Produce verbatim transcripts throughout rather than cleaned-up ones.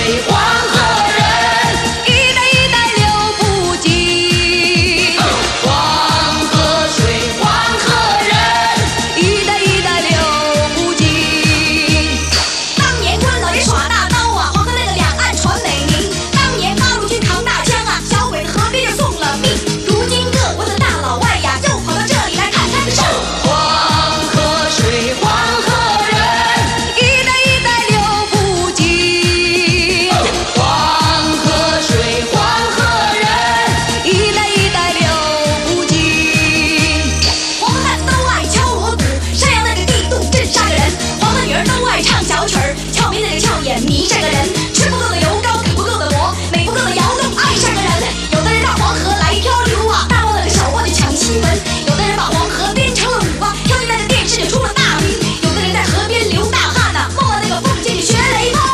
黄河人，一代一代流不尽。黄河水，黄河人，一代一代流不尽。当年关老爷耍大刀啊，黄河那个两岸传美名。当年八路军扛大枪啊，小鬼子河边就送了命。如今各国的大老外呀，又跑到这里来看看这事儿。黄河水，黄河人，一代一代流不尽。黄河水，黄河人，一代一代流不尽。黄河汉子都爱敲锣鼓，山羊那个地洞镇杀个人。黄河女儿都爱唱小曲儿，俏眉那个俏眼迷上个人。吃不够的油糕，啃不够的馍，美不够的窑洞爱上个人。有的人到黄河来漂流啊，大包那个小包就抢新闻。有的人把黄河编成了舞啊，跳进来的电视就出了大名。有的人在河边流大汗呐、梦到那个凤姐去学雷锋。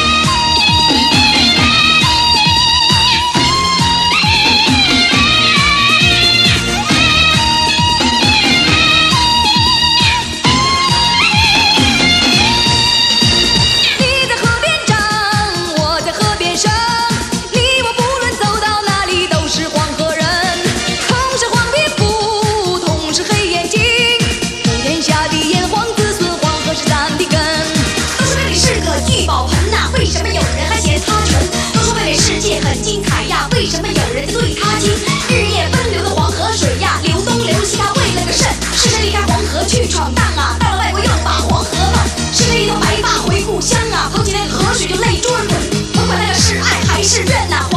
你在河边长，我在河边生，你我不论走到哪里都是黄河人。同是黄皮肤，同是黑眼睛，普天下的炎黄子孙，黄河是咱的根。都说妹妹是个聚宝盆呐、为什么有人还嫌她穷？都说妹妹世界很精彩呀，为什么有人就对她轻？日夜奔流的黄河水呀，流东流西，她为了个甚？是谁离开黄河去闯荡啊？到了外国又把黄河忘？是谁一头白发回故乡啊？捧起那个河水就泪珠儿滚，甭管那个是爱还是怨呐、